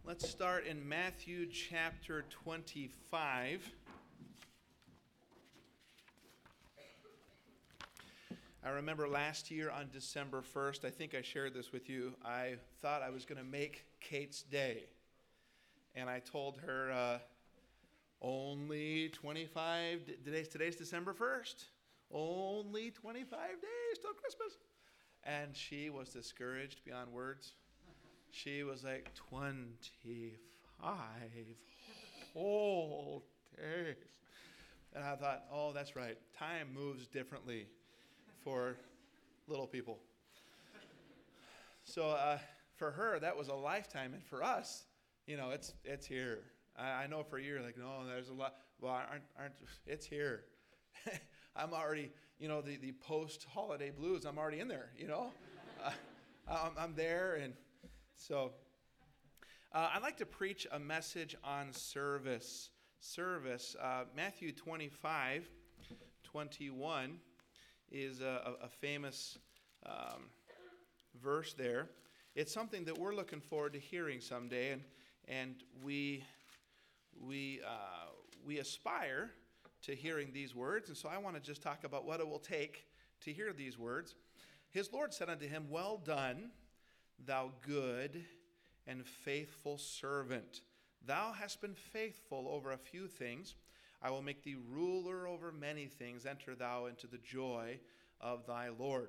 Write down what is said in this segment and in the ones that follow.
Let's start in Matthew chapter 25. I remember last year on December 1st, I think I shared this with you, I thought I was going to make Kate's day. And I told her, only 25 days, today's December 1st, only 25 days till Christmas. And she was discouraged beyond words. She was like, 25 whole days. And I thought, oh, that's right. Time moves differently for little people. So for her, that was a lifetime. And for us, it's here. I know for a year, like, no, there's a lot. Well, it's here. I'm already, the post-holiday blues, I'm already in there, I'm there. And so I'd like to preach a message on service. Matthew 25:21 is a famous verse there. It's something that we're looking forward to hearing someday, and we aspire to hearing these words. And so I want to just talk about what it will take to hear these words. His Lord said unto him, "Well done, thou good and faithful servant. Thou hast been faithful over a few things. I will make thee ruler over many things. Enter thou into the joy of thy Lord."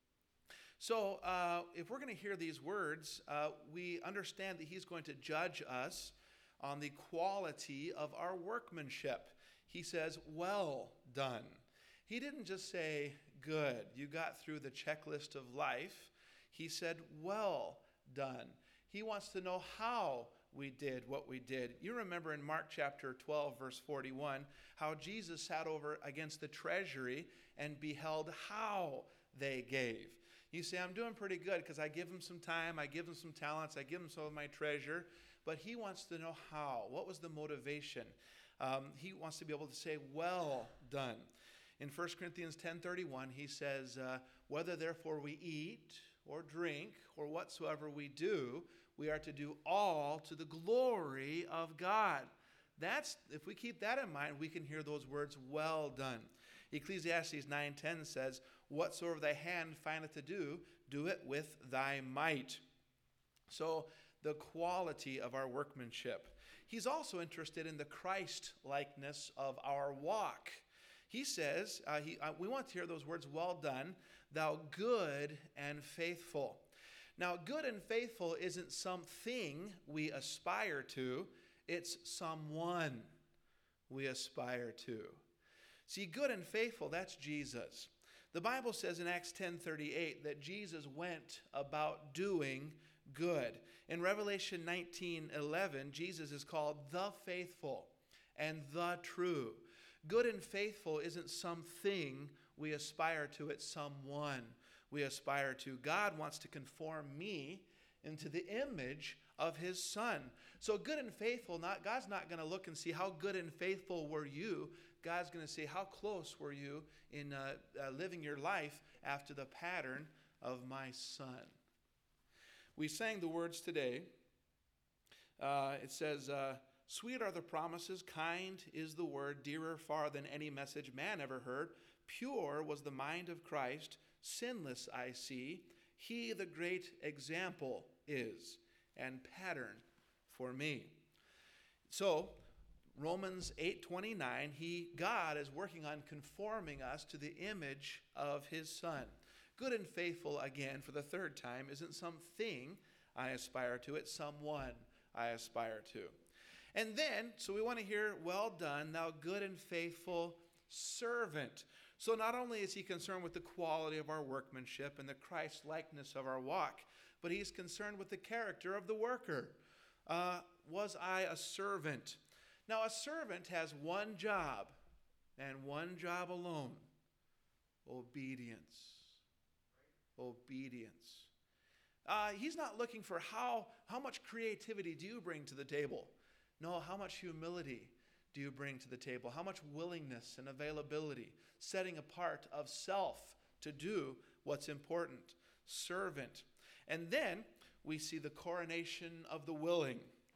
So if we're going to hear these words, we understand that he's going to judge us on the quality of our workmanship. He says, well done. He didn't just say, good, you got through the checklist of life. He said, well done. He wants to know how we did what we did. You remember in Mark chapter 12, verse 41, how Jesus sat over against the treasury and beheld how they gave. You say, I'm doing pretty good because I give them some time, I give them some talents, I give them some of my treasure. But he wants to know how. What was the motivation? He wants to be able to say, well done. In 1 Corinthians 10:31, he says, whether therefore we eat or drink or whatsoever we do, we are to do all to the glory of God. If we keep that in mind, we can hear those words, well done. Ecclesiastes 9:10 says, whatsoever thy hand findeth to do, do it with thy might. So the quality of our workmanship. He's also interested in the Christ-likeness of our walk. He says, we want to hear those words, well done, thou good and faithful. Now, good and faithful isn't something we aspire to, it's someone we aspire to. See, good and faithful, that's Jesus. The Bible says in Acts 10:38 that Jesus went about doing good. In Revelation 19:11, Jesus is called the faithful and the true. Good and faithful isn't something we aspire to, it's someone we aspire to. God wants to conform me into the image of his Son. So good and faithful, God's not going to look and see how good and faithful were you. God's going to say, how close were you in living your life after the pattern of my Son? We sang the words today. It says, sweet are the promises, kind is the word, dearer far than any message man ever heard. Pure was the mind of Christ, sinless I see. He the great example is, and pattern for me. So, Romans 8:29, God is working on conforming us to the image of his Son. Good and faithful, again, for the third time, isn't something I aspire to, it's someone I aspire to. And then, so we want to hear, well done, thou good and faithful servant. So not only is he concerned with the quality of our workmanship and the Christ-likeness of our walk, but he's concerned with the character of the worker. Was I a servant? Now, a servant has one job, and one job alone: obedience. Obedience. He's not looking for how much creativity do you bring to the table. No, how much humility do you bring to the table? How much willingness and availability, setting apart of self to do what's important. Servant. And then we see the coronation of the willing.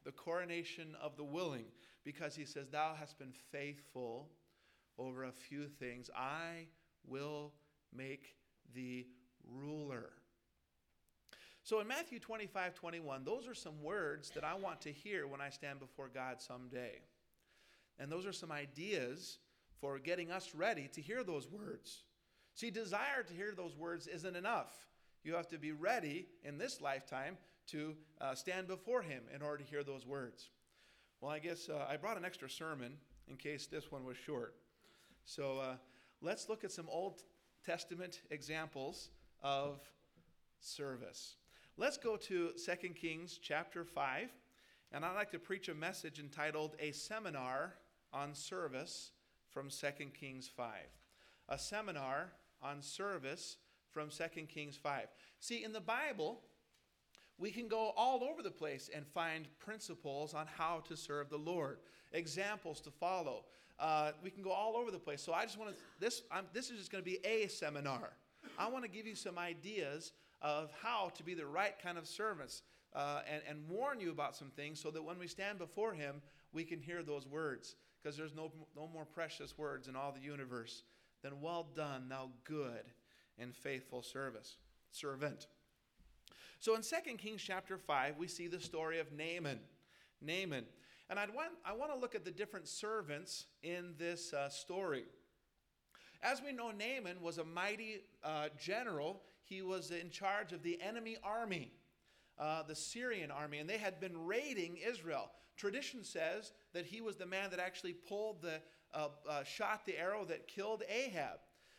the coronation of the willing, because he says, thou hast been faithful over a few things. I will make thee ruler. So in Matthew 25:21, those are some words that I want to hear when I stand before God someday. And those are some ideas for getting us ready to hear those words. See, desire to hear those words isn't enough. You have to be ready in this lifetime to stand before him in order to hear those words. Well, I guess I brought an extra sermon in case this one was short. So let's look at some Old Testament examples of service. Let's go to 2 Kings chapter 5, and I'd like to preach a message entitled A Seminar on Service from 2 Kings 5. A seminar on service from 2 Kings 5. See, in the Bible, we can go all over the place and find principles on how to serve the Lord, examples to follow. We can go all over the place. So I just want to, this is just going to be a seminar. I want to give you some ideas of how to be the right kind of servants and warn you about some things so that when we stand before him, we can hear those words. Because there's no more precious words in all the universe than well done, thou good and faithful servant. So in 2 Kings chapter 5, we see the story of Naaman. And I want to look at the different servants in this story. As we know, Naaman was a mighty general. He was in charge of the enemy army, the Syrian army, and they had been raiding Israel. Tradition says that he was the man that actually shot the arrow that killed Ahab.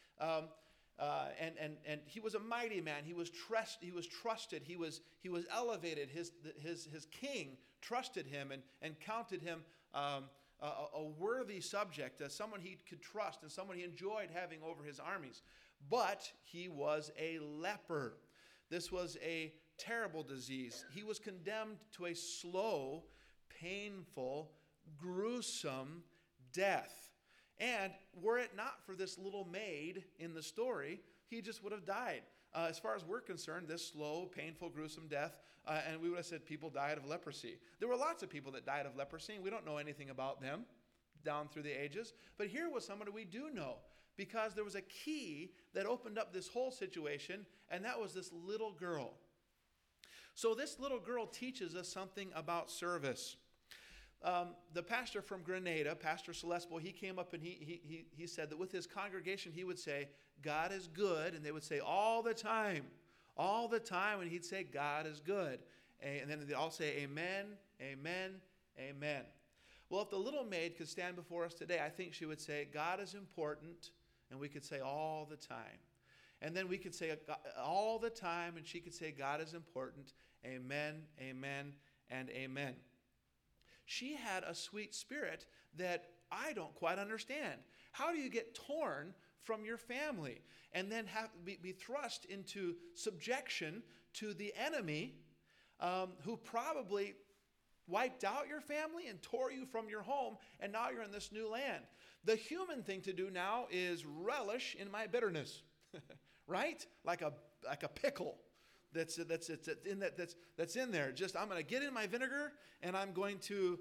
And he was a mighty man. He was trusted. He was elevated. His king trusted him and counted him a worthy subject, someone he could trust and someone he enjoyed having over his armies. But he was a leper. This was a terrible disease. He was condemned to a slow, painful, gruesome death. And were it not for this little maid in the story, he just would have died. As far as we're concerned, this slow, painful, gruesome death, and we would have said people died of leprosy. There were lots of people that died of leprosy, and we don't know anything about them down through the ages. But here was somebody we do know, because there was a key that opened up this whole situation, and that was this little girl. So this little girl teaches us something about service. The pastor from Grenada, Pastor Celespo, he came up and he said that with his congregation he would say, God is good, and they would say all the time, and he'd say, God is good. And then they'd all say, amen, amen, amen. Well, if the little maid could stand before us today, I think she would say, God is important, and we could say all the time. And then we could say all the time, and she could say, God is important, amen, amen, and amen. She had a sweet spirit that I don't quite understand. How do you get torn from your family and then be thrust into subjection to the enemy who probably wiped out your family and tore you from your home, and now you're in this new land? The human thing to do now is relish in my bitterness, right? Like a pickle. That's in there. Just I'm going to get in my vinegar, and I'm going to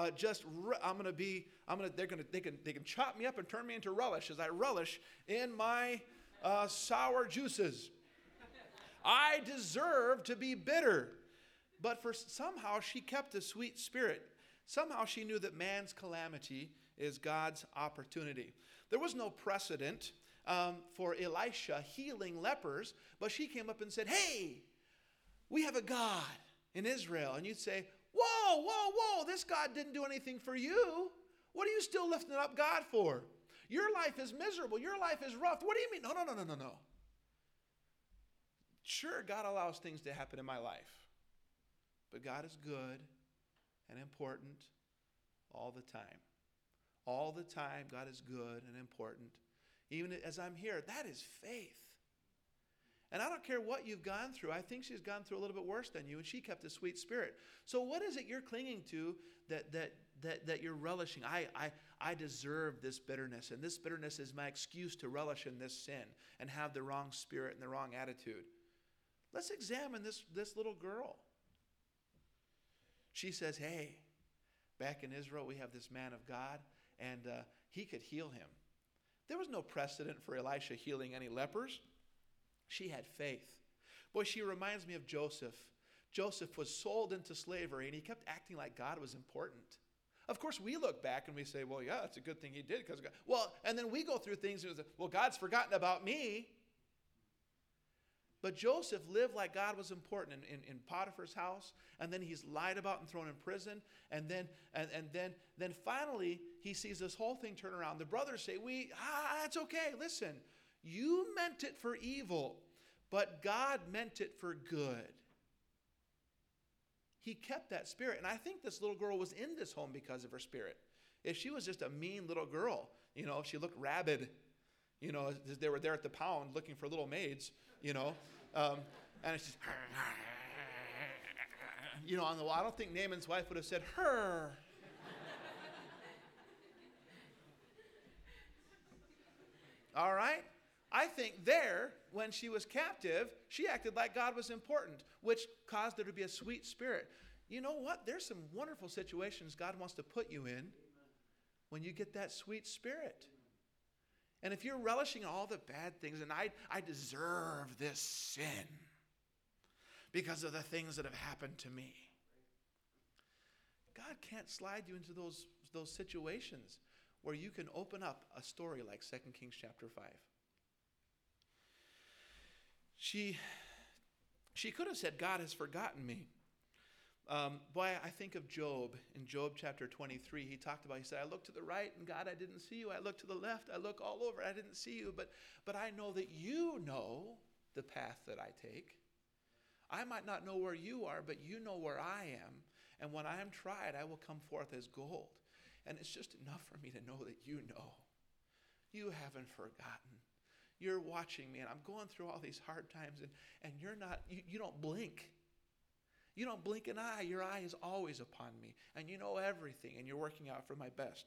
they can chop me up and turn me into relish as I relish in my sour juices. I deserve to be bitter, but somehow she kept a sweet spirit. Somehow she knew that man's calamity is God's opportunity. There was no precedent for Elisha healing lepers, but she came up and said, hey, we have a God in Israel. And you'd say, whoa, this God didn't do anything for you. What are you still lifting up God for? Your life is miserable. Your life is rough. What do you mean? No. Sure, God allows things to happen in my life, but God is good and important all the time. All the time, God is good and important. Even as I'm here, that is faith. And I don't care what you've gone through. I think she's gone through a little bit worse than you, and she kept a sweet spirit. So what is it you're clinging to that you're relishing? I deserve this bitterness, and this bitterness is my excuse to relish in this sin and have the wrong spirit and the wrong attitude. Let's examine this little girl. She says, hey, back in Israel, we have this man of God, and he could heal him. There was no precedent for Elisha healing any lepers. She had faith. Boy, she reminds me of Joseph. Joseph was sold into slavery, and he kept acting like God was important. Of course, we look back and we say, well, yeah, it's a good thing he did. Because God. Well, and then we go through things and say, well, God's forgotten about me. But Joseph lived like God was important in Potiphar's house, and then he's lied about and thrown in prison, and then finally he sees this whole thing turn around. The brothers say, it's okay. Listen, you meant it for evil, but God meant it for good. He kept that spirit, and I think this little girl was in this home because of her spirit. If she was just a mean little girl, if she looked rabid, they were there at the pound looking for little maids, and it's just, on the wall. I don't think Naaman's wife would have said, her. All right? I think there, when she was captive, she acted like God was important, which caused her to be a sweet spirit. You know what? There's some wonderful situations God wants to put you in when you get that sweet spirit. And if you're relishing all the bad things, and I deserve this sin because of the things that have happened to me, God can't slide you into those situations where you can open up a story like 2 Kings chapter 5. She could have said, God has forgotten me. I think of Job. In Job chapter 23, he said, I looked to the right, and God, I didn't see you. I looked to the left, I look all over, I didn't see you. But I know that you know the path that I take. I might not know where you are, but you know where I am. And when I am tried, I will come forth as gold. And it's just enough for me to know that you know. You haven't forgotten. You're watching me, and I'm going through all these hard times, and you're not, you don't blink. You don't blink an eye. Your eye is always upon me, and you know everything, and you're working out for my best.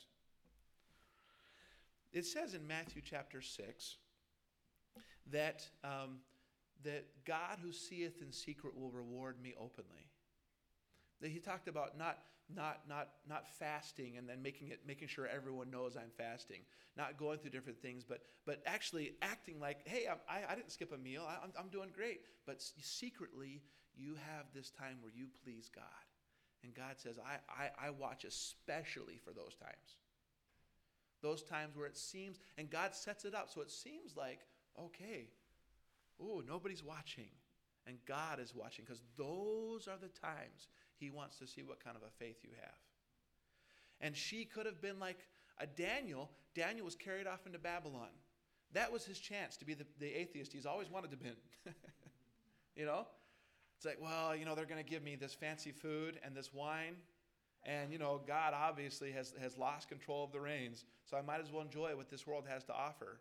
It says in Matthew chapter 6 that God who seeth in secret will reward me openly. That he talked about not fasting and then making sure everyone knows I'm fasting, not going through different things, but actually acting like, hey, I didn't skip a meal, I'm doing great. But secretly, you have this time where you please God. And God says, I watch especially for those times. Those times where it seems, and God sets it up so it seems like, okay, nobody's watching. And God is watching, because those are the times he wants to see what kind of a faith you have. And she could have been like a Daniel. Daniel was carried off into Babylon. That was his chance to be the atheist he's always wanted to be. It's like, well, they're going to give me this fancy food and this wine. And, God obviously has lost control of the reins. So I might as well enjoy what this world has to offer.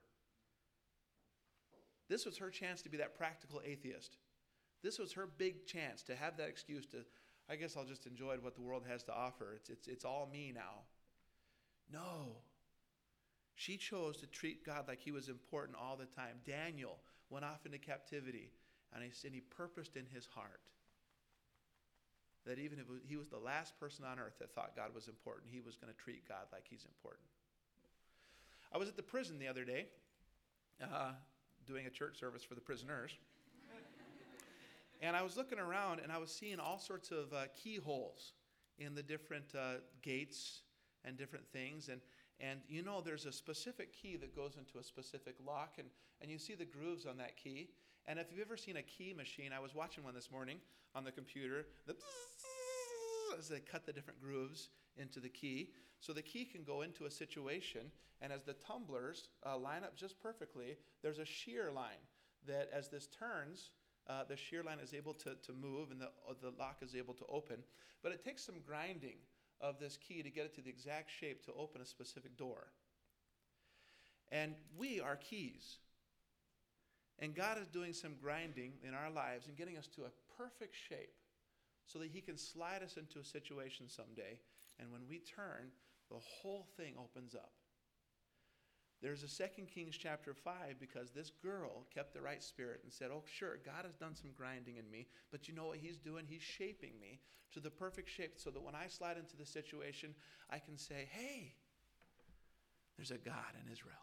This was her chance to be that practical atheist. This was her big chance to have that excuse to, I guess I'll just enjoy what the world has to offer. It's all me now. No. She chose to treat God like he was important all the time. Daniel went off into captivity, and he purposed in his heart that even if he was the last person on earth that thought God was important, he was going to treat God like he's important. I was at the prison the other day doing a church service for the prisoners. And I was looking around, and I was seeing all sorts of keyholes in the different gates and different things. And there's a specific key that goes into a specific lock, and you see the grooves on that key. And if you've ever seen a key machine, I was watching one this morning on the computer, as they cut the different grooves into the key. So the key can go into a situation, and as the tumblers line up just perfectly, there's a shear line that as this turns, the shear line is able to move, and the lock is able to open. But it takes some grinding of this key to get it to the exact shape to open a specific door. And we are keys. And God is doing some grinding in our lives and getting us to a perfect shape so that he can slide us into a situation someday. And when we turn, the whole thing opens up. There's a 2 Kings chapter 5 because this girl kept the right spirit and said, oh, sure, God has done some grinding in me, but you know what he's doing? He's shaping me to the perfect shape so that when I slide into the situation, I can say, hey, there's a God in Israel.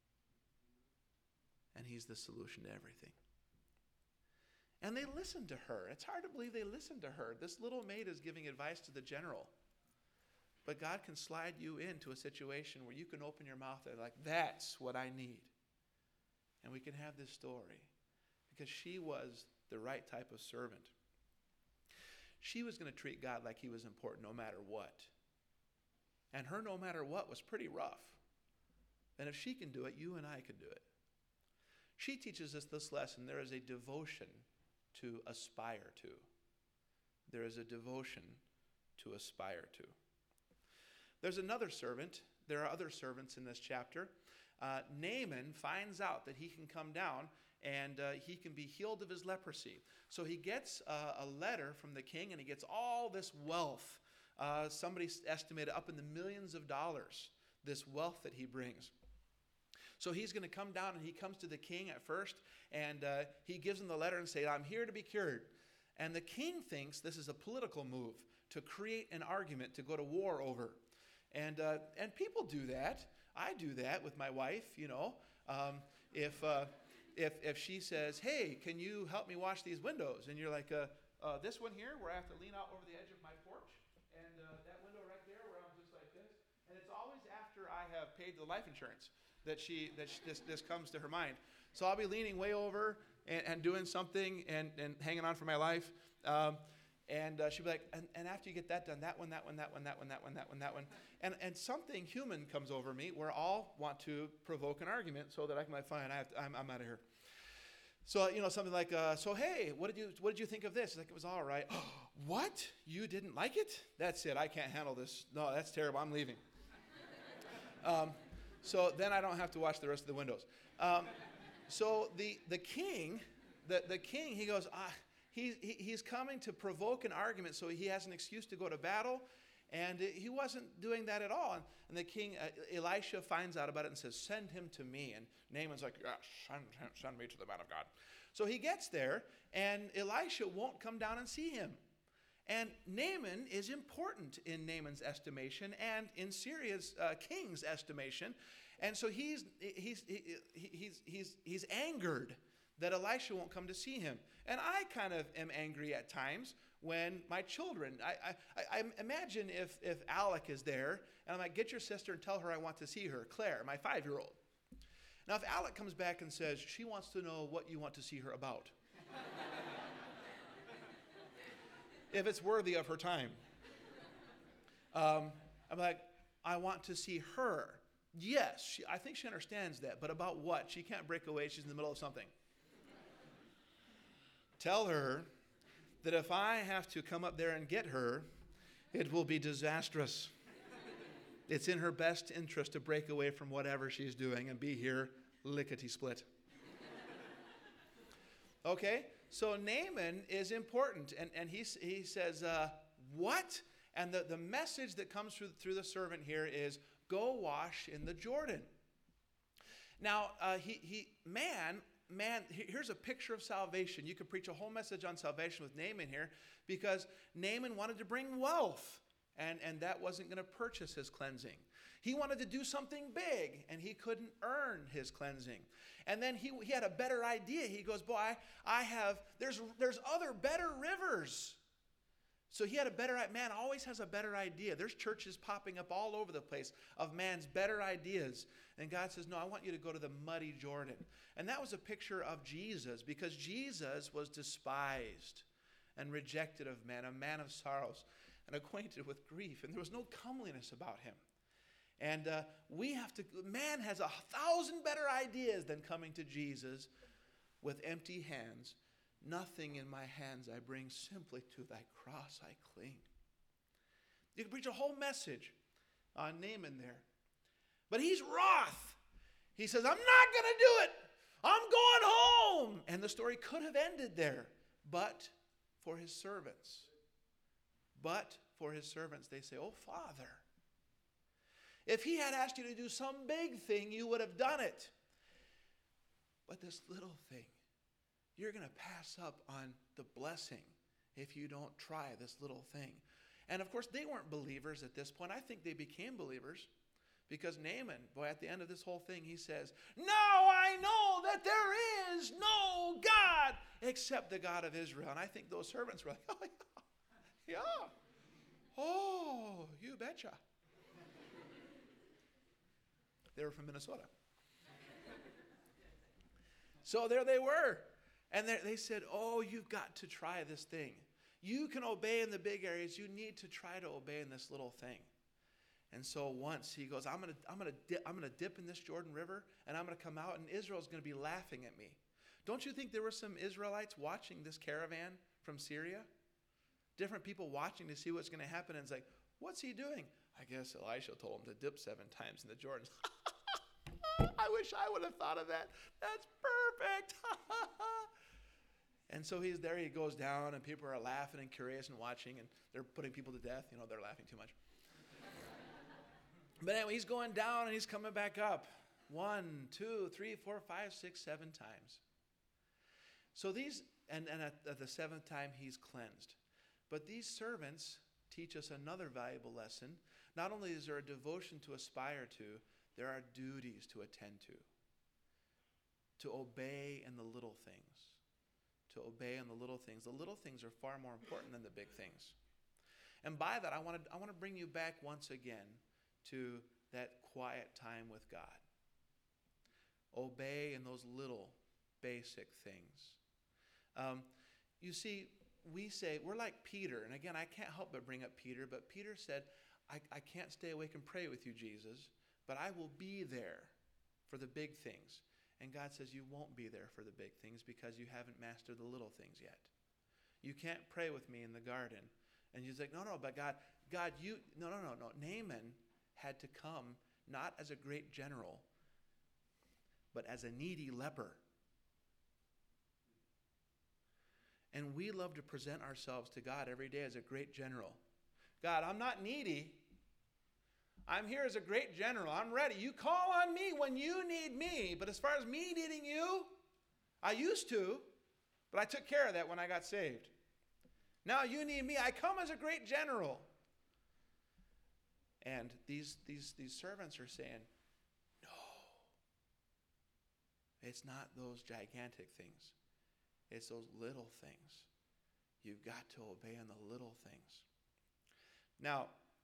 And he's the solution to everything. And they listened to her. It's hard to believe they listened to her. This little maid is giving advice to the general. But God can slide you into a situation where you can open your mouth and like, that's what I need. And we can have this story because she was the right type of servant. She was going to treat God like he was important no matter what. And her no matter what was pretty rough. And if she can do it, you and I could do it. She teaches us this lesson. There is a devotion to aspire to. There is a devotion to aspire to. There's another servant. There are other servants in this chapter. Naaman finds out that he can come down and he can be healed of his leprosy. So he gets a letter from the king and he gets all this wealth. Somebody estimated up in the millions of dollars, this wealth that he brings. So he's going to come down and he comes to the king at first and he gives him the letter and says, I'm here to be cured. And the king thinks this is a political move to create an argument to go to war over. And people do that. I do that with my wife, you know. If she says, hey, can you help me wash these windows? And you're like, this one here where I have to lean out over the edge of my porch. And that window right there where I'm just like this. And it's always after I have paid the life insurance that this comes to her mind. So I'll be leaning way over and doing something and hanging on for my life. And she'll be like, and after you get that done, that one. And something human comes over me where I'll want to provoke an argument so that I can be fine, I'm out of here. So, you know, something like, so hey, what did you think of this? It's like, it was all right. What? You didn't like it? That's it. I can't handle this. No, that's terrible. I'm leaving. So then I don't have to watch the rest of the windows. So the king, he goes, he's coming to provoke an argument so he has an excuse to go to battle. And he wasn't doing that at all. And the king, Elisha, finds out about it and says, send him to me. And Naaman's like, yes, send me to the man of God. So he gets there, and Elisha won't come down and see him. And Naaman is important in Naaman's estimation and in Syria's king's estimation. And so he's angered that Elisha won't come to see him. And I kind of am angry at times when my children, I imagine if Alec is there, and I'm like, get your sister and tell her I want to see her, Claire, my 5-year-old. Now, if Alec comes back and says, she wants to know what you want to see her about, if it's worthy of her time, I'm like, I want to see her. Yes, I think she understands that, but about what? She can't break away. She's in the middle of something. Tell her that if I have to come up there and get her, it will be disastrous. It's in her best interest to break away from whatever she's doing and be here lickety-split. Okay, so Naaman is important, and he says, what? And the message that comes through the servant here is, go wash in the Jordan. Now, man, here's a picture of salvation. You could preach a whole message on salvation with Naaman here because Naaman wanted to bring wealth, and that wasn't going to purchase his cleansing. He wanted to do something big, and he couldn't earn his cleansing. And then he had a better idea. He goes, boy, there's other better rivers. So he had a better, man always has a better idea. There's churches popping up all over the place of man's better ideas. And God says, no, I want you to go to the muddy Jordan. And that was a picture of Jesus because Jesus was despised and rejected of men, a man of sorrows and acquainted with grief. And there was no comeliness about him. And man has 1,000 better ideas than coming to Jesus with empty hands. Nothing in my hands I bring, simply to thy cross I cling. You can preach a whole message on Naaman there. But he's wroth. He says, I'm not going to do it. I'm going home. And the story could have ended there. But for his servants, they say, oh, Father, If he had asked you to do some big thing, you would have done it. But this little thing, you're going to pass up on the blessing if you don't try this little thing. And of course, they weren't believers at this point. I think they became believers because Naaman, boy, at the end of this whole thing, he says, "Now I know that there is no God except the God of Israel." And I think those servants were like, "Oh, yeah. Oh, you betcha." They were from Minnesota. So there they were. And they said, "Oh, you've got to try this thing. You can obey in the big areas. You need to try to obey in this little thing." And so once he goes, I'm gonna dip in this Jordan River, and I'm going to come out, and Israel's going to be laughing at me. Don't you think there were some Israelites watching this caravan from Syria? Different people watching to see what's going to happen. And it's like, what's he doing? I guess Elisha told him to dip 7 times in the Jordan. I wish I would have thought of that. That's perfect. And so he's there, he goes down, and people are laughing and curious and watching, and they're putting people to death. They're laughing too much. But anyway, he's going down, and he's coming back up. 1, 2, 3, 4, 5, 6, 7 times. So these, and at the 7th time, he's cleansed. But these servants teach us another valuable lesson. Not only is there a devotion to aspire to, there are duties to attend to obey in the little things. To obey in the little things. The little things are far more important than the big things. And by that, I want to bring you back once again to that quiet time with God. Obey in those little basic things. You see, we say, we're like Peter. And again, I can't help but bring up Peter. But Peter said, I can't stay awake and pray with you, Jesus, but I will be there for the big things. And God says, you won't be there for the big things because you haven't mastered the little things yet. You can't pray with me in the garden. And he's like, no, but God, no. Naaman had to come not as a great general, but as a needy leper. And we love to present ourselves to God every day as a great general. God, I'm not needy. I'm here as a great general. I'm ready. You call on me when you need me. But as far as me needing you, I used to, but I took care of that when I got saved. Now you need me. I come as a great general. And these servants are saying, no. It's not those gigantic things. It's those little things. You've got to obey in the little things. Now,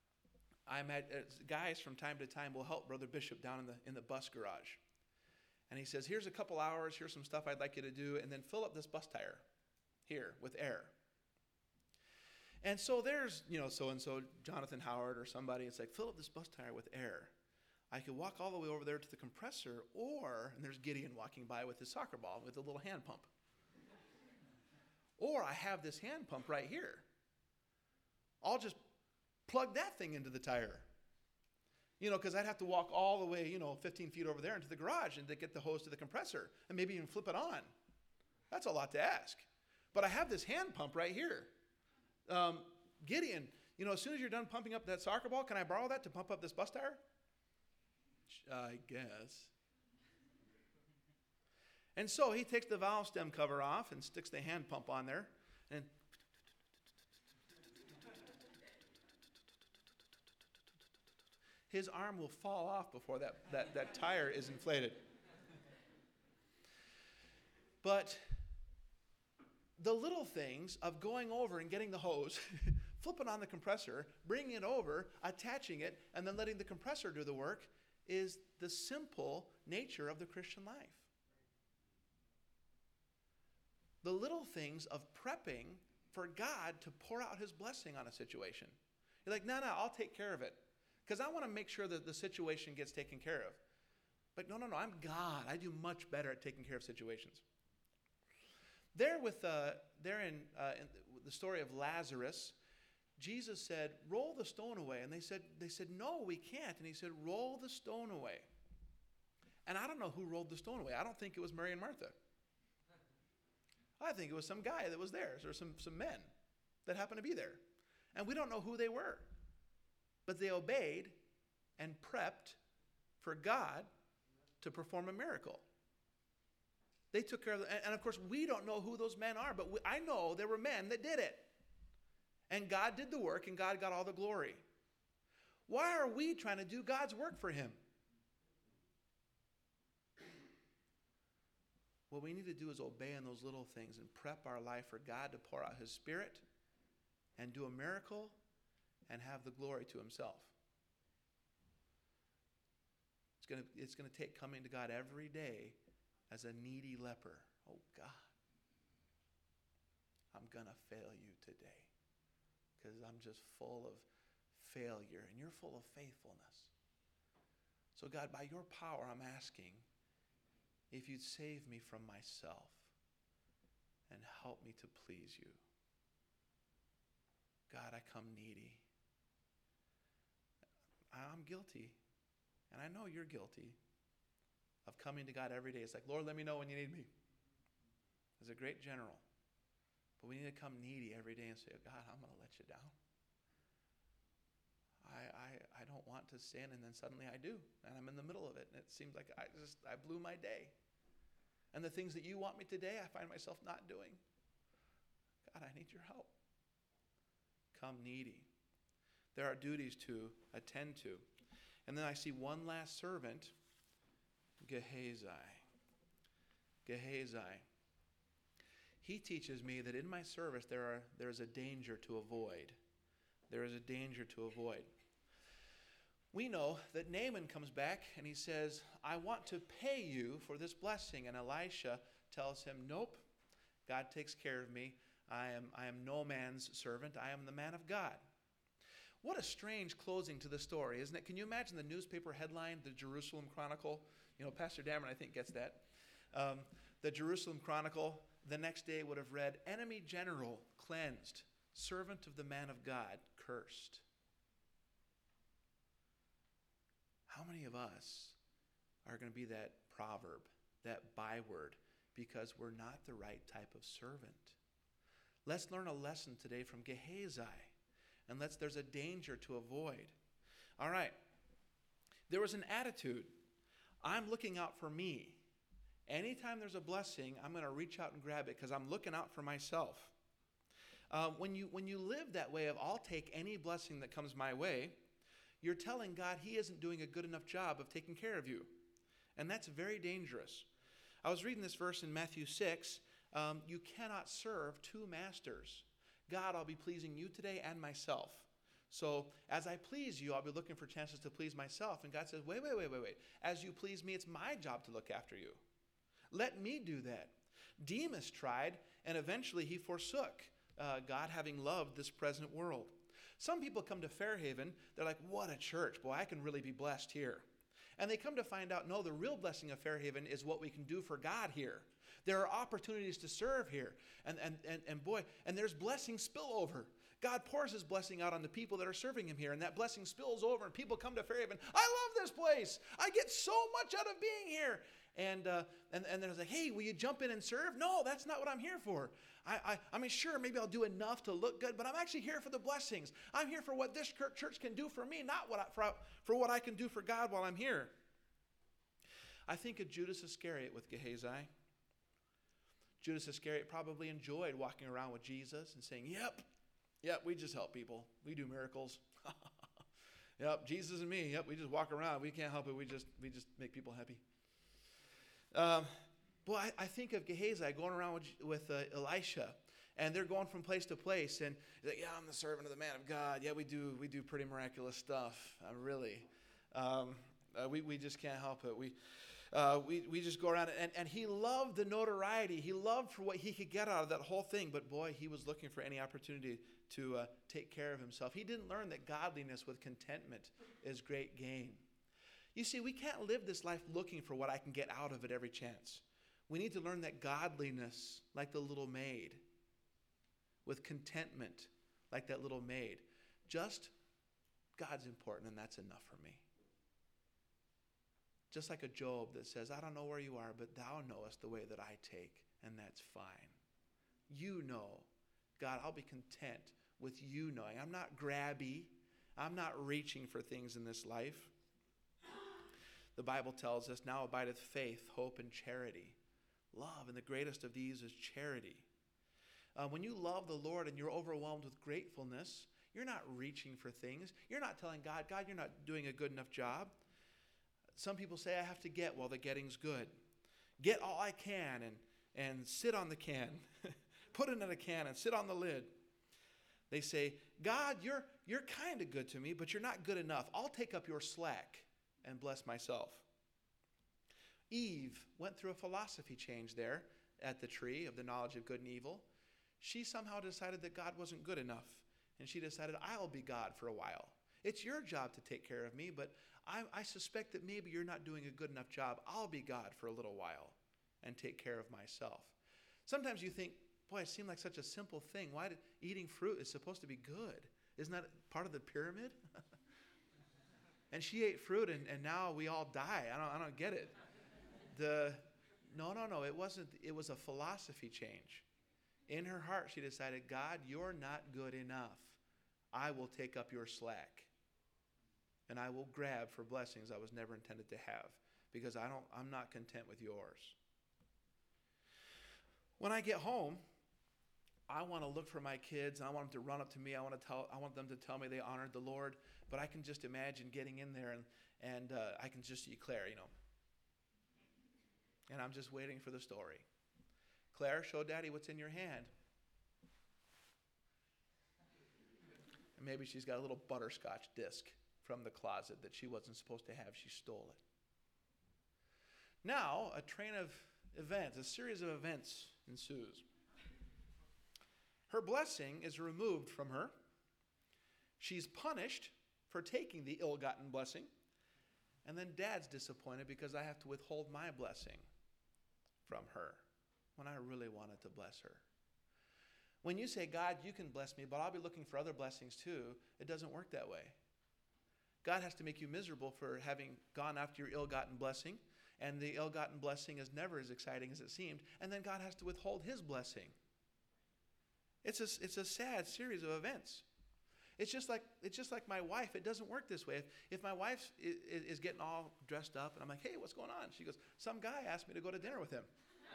guys from time to time will help Brother Bishop down in the bus garage. And he says, here's a couple hours, here's some stuff I'd like you to do, and then fill up this bus tire here with air. And so there's, so-and-so, Jonathan Howard or somebody, it's like, fill up this bus tire with air. I could walk all the way over there to the compressor, and there's Gideon walking by with his soccer ball with a little hand pump. Or I have this hand pump right here. I'll just plug that thing into the tire. Because I'd have to walk all the way, 15 feet over there into the garage and to get the hose to the compressor and maybe even flip it on. That's a lot to ask. But I have this hand pump right here. Gideon, as soon as you're done pumping up that soccer ball, can I borrow that to pump up this bus tire? I guess. And so he takes the valve stem cover off and sticks the hand pump on there. And his arm will fall off before that tire is inflated. But the little things of going over and getting the hose, flipping on the compressor, bringing it over, attaching it, and then letting the compressor do the work is the simple nature of the Christian life. The little things of prepping for God to pour out his blessing on a situation. You're like, no, I'll take care of it. Because I want to make sure that the situation gets taken care of. But no, I'm God. I do much better at taking care of situations. There in the story of Lazarus, Jesus said, roll the stone away. And they said, no, we can't. And he said, roll the stone away. And I don't know who rolled the stone away. I don't think it was Mary and Martha. I think it was some guy that was there, or some men that happened to be there. And we don't know who they were. But they obeyed, and prepped for God to perform a miracle. They took care of it. And of course, we don't know who those men are, but I know there were men that did it. And God did the work, and God got all the glory. Why are we trying to do God's work for him? What we need to do is obey in those little things and prep our life for God to pour out his Spirit and do a miracle and have the glory to himself. It's going to take coming to God every day as a needy leper. Oh, God, I'm going to fail you today because I'm just full of failure and you're full of faithfulness. So, God, by your power, I'm asking if you'd save me from myself and help me to please you. God, I come needy. I'm guilty, and I know you're guilty of coming to God every day. It's like, Lord, let me know when you need me. As a great general. But we need to come needy every day and say, God, I'm going to let you down. I don't want to sin, and then suddenly I do, and I'm in the middle of it, and it seems like I blew my day. And the things that you want me today, I find myself not doing. God, I need your help. Come needy. There are duties to attend to. And then I see one last servant, Gehazi. Gehazi. He teaches me that in my service there is a danger to avoid. There is a danger to avoid. We know that Naaman comes back and he says, I want to pay you for this blessing. And Elisha tells him, nope, God takes care of me. I am no man's servant. I am the man of God. What a strange closing to the story, isn't it? Can you imagine the newspaper headline, the Jerusalem Chronicle? You know, Pastor Dameron, I think, gets that. The Jerusalem Chronicle, the next day would have read, enemy general cleansed, servant of the man of God cursed. How many of us are going to be that proverb, that byword, because we're not the right type of servant? Let's learn a lesson today from Gehazi, and there's a danger to avoid. All right. There was an attitude. I'm looking out for me. Anytime there's a blessing, I'm going to reach out and grab it because I'm looking out for myself. When you live that way of I'll take any blessing that comes my way, you're telling God he isn't doing a good enough job of taking care of you. And that's very dangerous. I was reading this verse in Matthew 6. You cannot serve two masters. God, I'll be pleasing you today and myself. So as I please you, I'll be looking for chances to please myself. And God says, wait. As you please me, it's my job to look after you. Let me do that. Demas tried, and eventually he forsook God, having loved this present world. Some people come to Fairhaven, they're like, what a church. Boy, I can really be blessed here. And they come to find out, no, the real blessing of Fairhaven is what we can do for God here. There are opportunities to serve here. And there's blessing spillover. God pours his blessing out on the people that are serving him here, and that blessing spills over, and people come to Fairhaven. I love this place. I get so much out of being here. And they're like, hey, will you jump in and serve? No, that's not what I'm here for. I mean, sure, maybe I'll do enough to look good, but I'm actually here for the blessings. I'm here for what this church can do for me, not for what I can do for God while I'm here. I think of Judas Iscariot with Gehazi. Judas Iscariot probably enjoyed walking around with Jesus and saying, yep, we just help people. We do miracles. Yep, Jesus and me. Yep, we just walk around. We can't help it. We just make people happy. I think of Gehazi going around with Elisha, and they're going from place to place, and he's like, yeah, I'm the servant of the man of God. Yeah, we do pretty miraculous stuff. Really. We just can't help it. We just go around, and he loved the notoriety. He loved for what he could get out of that whole thing, but boy, he was looking for any opportunity to take care of himself. He didn't learn that godliness with contentment is great gain. You see, we can't live this life looking for what I can get out of it every chance. We need to learn that godliness, like the little maid, with contentment, like that little maid, just God's important, and that's enough for me. Just like a Job that says, I don't know where you are, but thou knowest the way that I take, and that's fine. You know. God, I'll be content with you knowing. I'm not grabby. I'm not reaching for things in this life. The Bible tells us, now abideth faith, hope, and charity. Love, and the greatest of these is charity. When you love the Lord and you're overwhelmed with gratefulness, you're not reaching for things. You're not telling God, God, you're not doing a good enough job. Some people say, I have to get while the getting's good. Get all I can and sit on the can. Put it in a can and sit on the lid. They say, God, you're kind of good to me, but you're not good enough. I'll take up your slack and bless myself. Eve went through a philosophy change there at the tree of the knowledge of good and evil. She somehow decided that God wasn't good enough. And she decided, I'll be God for a while. It's your job to take care of me, but I suspect that maybe you're not doing a good enough job. I'll be God for a little while and take care of myself. Sometimes you think, boy, it seemed like such a simple thing. Why did eating fruit is supposed to be good? Isn't that part of the pyramid? And she ate fruit, and now we all die. I don't get it. No. It wasn't. It was a philosophy change. In her heart, she decided, God, you're not good enough. I will take up your slack. And I will grab for blessings I was never intended to have, because I'm not content with yours. When I get home, I want to look for my kids, and I want them to run up to me. I want them to tell me they honored the Lord. But I can just imagine getting in there, and I can just see Claire, And I'm just waiting for the story. Claire, show Daddy what's in your hand. And maybe she's got a little butterscotch disc from the closet that she wasn't supposed to have. She stole it. Now, a train of events, a series of events ensues. Her blessing is removed from her. She's punished for taking the ill-gotten blessing. And then Dad's disappointed because I have to withhold my blessing from her when I really wanted to bless her. When you say, God, you can bless me, but I'll be looking for other blessings too, it doesn't work that way. God has to make you miserable for having gone after your ill-gotten blessing, and the ill-gotten blessing is never as exciting as it seemed, and then God has to withhold his blessing. It's a sad series of events. It's just like my wife. It doesn't work this way. If my wife is getting all dressed up, and I'm like, hey, what's going on? She goes, some guy asked me to go to dinner with him.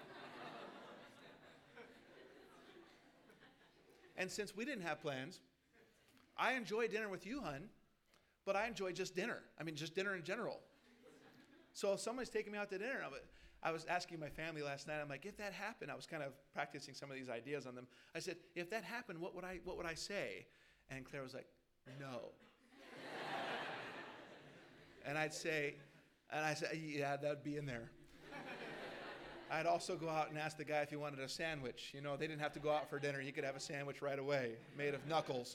And since we didn't have plans, I enjoy dinner with you, hun, but I enjoy just dinner. I mean, just dinner in general. So if somebody's taking me out to dinner, I was asking my family last night, I'm like, if that happened, I was kind of practicing some of these ideas on them. I said, if that happened, what would I say? And Claire was like, no. And I said, yeah, that'd be in there. I'd also go out and ask the guy if he wanted a sandwich. They didn't have to go out for dinner. He could have a sandwich right away, made of knuckles.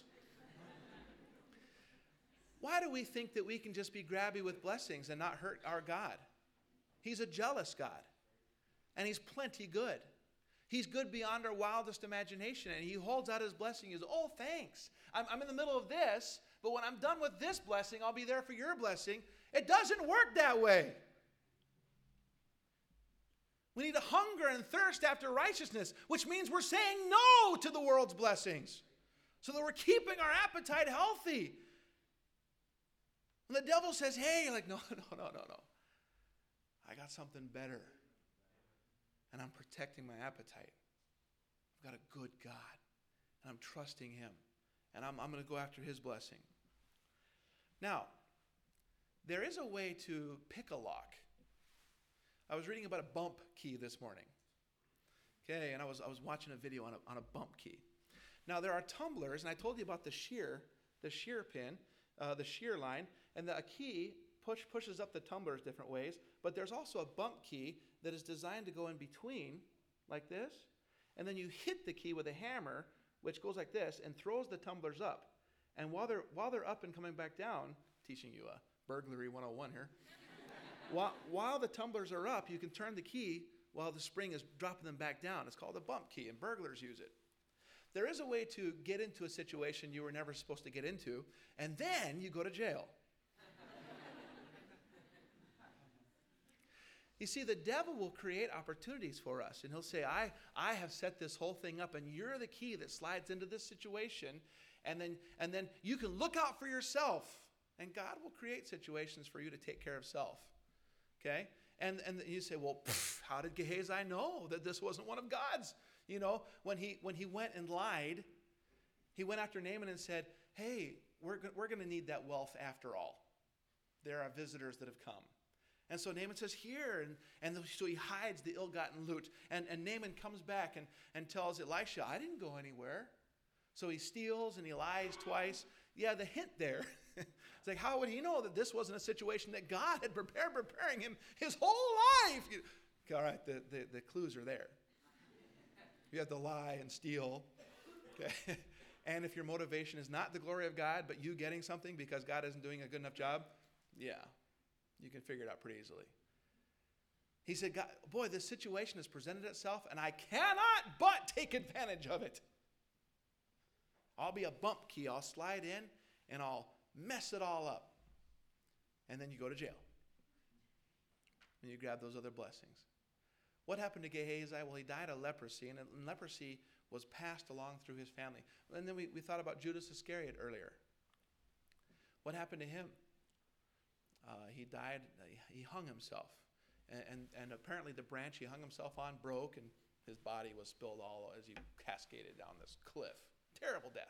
Why do we think that we can just be grabby with blessings and not hurt our God? He's a jealous God, and he's plenty good. He's good beyond our wildest imagination, and he holds out his blessing. He says, oh, thanks. I'm in the middle of this, but when I'm done with this blessing, I'll be there for your blessing. It doesn't work that way. We need to hunger and thirst after righteousness, which means we're saying no to the world's blessings so that we're keeping our appetite healthy. And the devil says, hey, you're like, no. I got something better. And I'm protecting my appetite. I've got a good God. And I'm trusting him. And I'm going to go after his blessing. Now, there is a way to pick a lock. I was reading about a bump key this morning. Okay, and I was watching a video on a bump key. Now, there are tumblers, and I told you about the shear pin, the shear line, and a key pushes up the tumblers different ways, but there's also a bump key that is designed to go in between, like this, and then you hit the key with a hammer, which goes like this, and throws the tumblers up. And while they're up and coming back down, teaching you a burglary 101 here, while the tumblers are up, you can turn the key while the spring is dropping them back down. It's called a bump key, and burglars use it. There is a way to get into a situation you were never supposed to get into, and then you go to jail. You see, the devil will create opportunities for us, and he'll say, I have set this whole thing up, and you're the key that slides into this situation, and then you can look out for yourself, and God will create situations for you to take care of self. Okay? And you say, well, how did Gehazi know that this wasn't one of God's? You know, when he went and lied, he went after Naaman and said, hey, we're going to need that wealth after all. There are visitors that have come. And so Naaman says, here. And so he hides the ill-gotten loot. And Naaman comes back and tells Elisha, I didn't go anywhere. So he steals and he lies twice. Yeah, the hint there. It's like, how would he know that this wasn't a situation that God had preparing him his whole life? All right, the clues are there. You have to lie and steal. Okay? And if your motivation is not the glory of God, but you getting something because God isn't doing a good enough job, yeah, you can figure it out pretty easily. He said, God, boy, this situation has presented itself, and I cannot but take advantage of it. I'll be a bump key. I'll slide in, and I'll mess it all up. And then you go to jail. And you grab those other blessings. What happened to Gehazi? Well, he died of leprosy, and leprosy was passed along through his family. And then we thought about Judas Iscariot earlier. What happened to him? He died, he hung himself. And apparently the branch he hung himself on broke, and his body was spilled all as he cascaded down this cliff. Terrible death.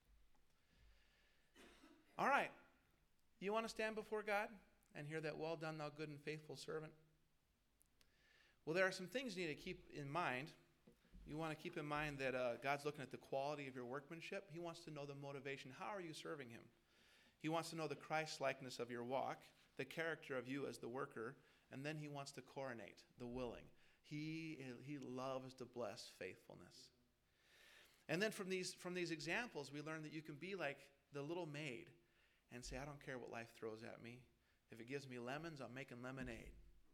All right. You want to stand before God and hear that, well done, thou good and faithful servant? Well, there are some things you need to keep in mind. You want to keep in mind that God's looking at the quality of your workmanship. He wants to know the motivation. How are you serving him? He wants to know the Christ-likeness of your walk, the character of you as the worker, and then he wants to coronate the willing. He loves to bless faithfulness. And then from these examples, we learn that you can be like the little maid and say, I don't care what life throws at me. If it gives me lemons, I'm making lemonade.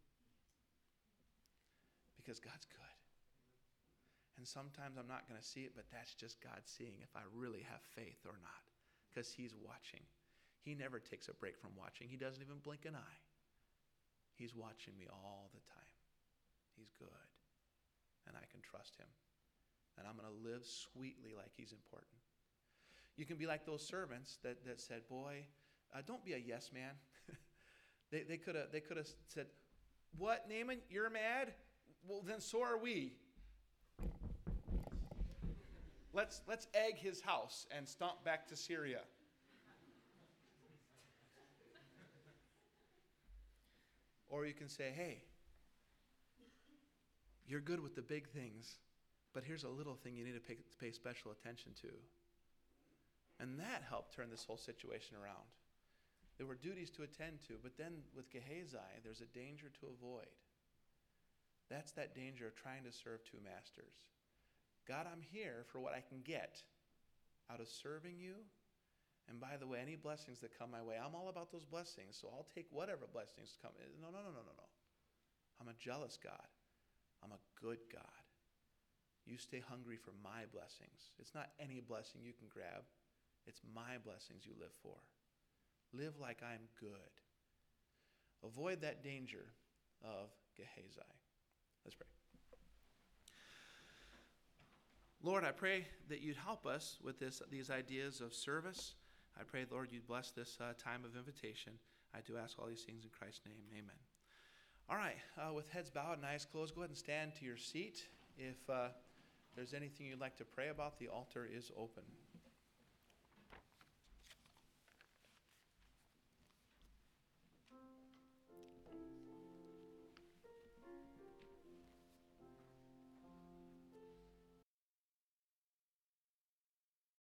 Because God's good. And sometimes I'm not going to see it, but that's just God seeing if I really have faith or not. Because he's watching. He never takes a break from watching. He doesn't even blink an eye. He's watching me all the time. He's good. And I can trust him. And I'm going to live sweetly like he's important. You can be like those servants that said, boy, don't be a yes man. They could have said, what, Naaman, you're mad? Well, then so are we. Let's egg his house and stomp back to Syria. Or you can say, hey, you're good with the big things, but here's a little thing you need to pay special attention to. And that helped turn this whole situation around. There were duties to attend to, but then with Gehazi, there's a danger to avoid. That's that danger of trying to serve two masters. God, I'm here for what I can get out of serving you. And by the way, any blessings that come my way, I'm all about those blessings, so I'll take whatever blessings come. No. I'm a jealous God. I'm a good God. You stay hungry for my blessings. It's not any blessing you can grab. It's my blessings you live for. Live like I'm good. Avoid that danger of Gehazi. Let's pray. Lord, I pray that you'd help us with these ideas of service. I pray, Lord, you'd bless this time of invitation. I do ask all these things in Christ's name. Amen. All right, with heads bowed and eyes closed, go ahead and stand to your seat. If there's anything you'd like to pray about, the altar is open.